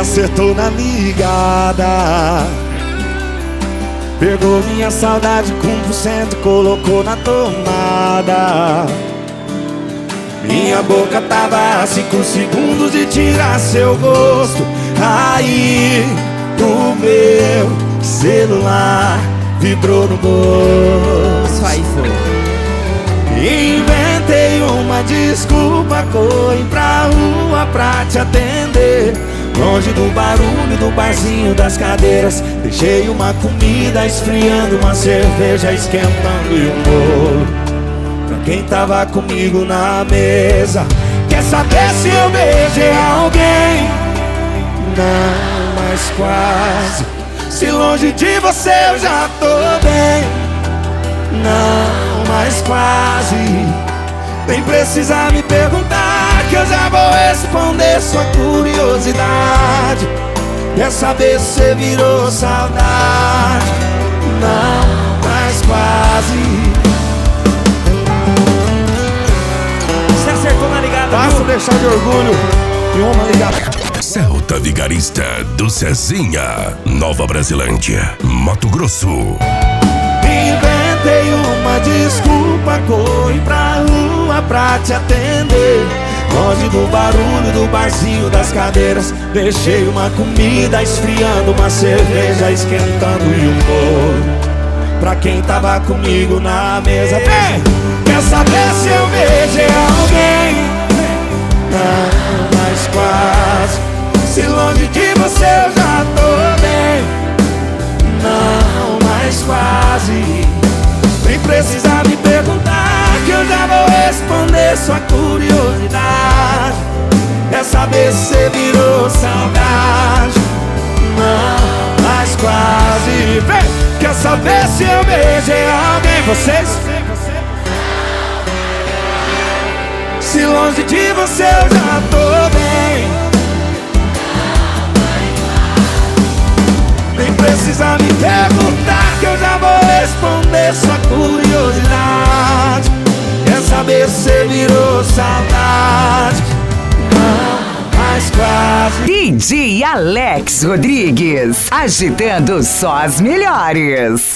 acertou na ligada. Pegou minha saudade com 100% e colocou na tomada. Minha boca tava a 5 segundos de tirar seu gosto. Aí o meu celular vibrou no bolso. Aí foi. Inventei uma desculpa, corri pra rua pra te atender. Longe do barulho do barzinho das cadeiras. Deixei uma comida esfriando, uma cerveja esquentando e um bolo pra quem tava comigo na mesa. Quer saber se eu beijei alguém? Não, mas quase. Se longe de você eu já tô bem. Não, mas quase. Nem precisa me perguntar, que eu já vou responder sua curiosidade. Quer saber se você virou saudade? Não, mas quase. Você acertou na ligada, Basta deixar de orgulho e uma ligada. Celta Vigarista do Cezinha, Nova Brasilândia, Mato Grosso. Inventei uma desculpa, corri pra rua pra te atender. Longe do barulho do barzinho das cadeiras. Deixei uma comida esfriando, uma cerveja esquentando e um bolo pra quem tava comigo na mesa. Vem! Quer saber se eu beijei alguém? Não, mas quase. Se longe de você eu já tô bem. Não, mas quase. Nem precisa me perguntar, que eu já vou responder sua curiosidade. Quer saber se você virou saudade? Não, mas quase. Vem! Quer saber se eu beijei alguém? Vocês? Se longe de você eu já tô bem. Nem precisa me perguntar, que eu já vou responder sua curiosidade. Quer saber se você virou saudade? Não, mas quase. DJ Alex Rodrigues, agitando só as melhores.